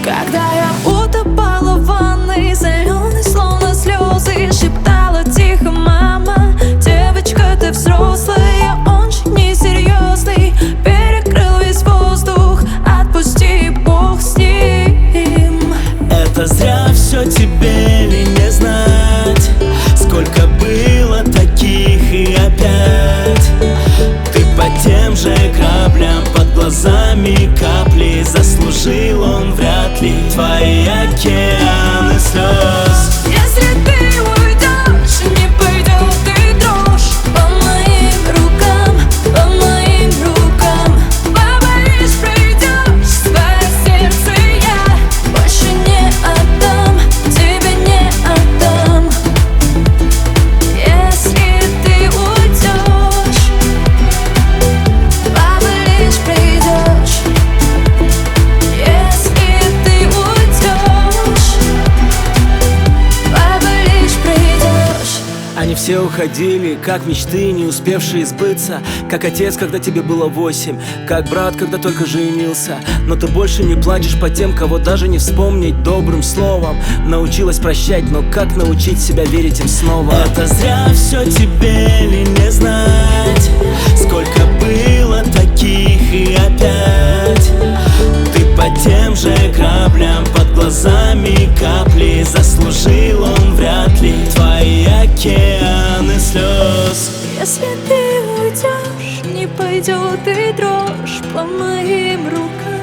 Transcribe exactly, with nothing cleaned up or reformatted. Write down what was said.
Когда я утопала в ванной, соленой, словно слезы, шептала тихо: мама, девочка, ты взрослая, он же несерьезный. Перекрыл весь воздух, отпусти, Бог с ним. Это зря все тебе ли не знать, сколько было таких и опять ты по тем же граблям, под глазами капли. Заслужил он вряд ли твои океаны слез. Если ты уйдешь, не пойдет и дрожь по моим рукам, по моим рукам. Побоишь, придешь, свое сердце я больше не отдам, тебе не отдам. Если ты уйдешь, побоишь, придешь. Если ты уйдешь, побоишь, придешь. Они все уходили, как мечты, не успевшие сбыться. Как отец, когда тебе было восемь, как брат, когда только женился. Но ты больше не плачешь по тем, кого даже не вспомнить добрым словом. Научилась прощать, но как научить себя верить им снова? Это зря все тебе ли не знать, сколько было таких и опять ты по тем же граблям, под глазами капли. Заслужил он вряд ли твои океаны слез. Если ты уйдешь, не пойдет и дрожь по моим рукам.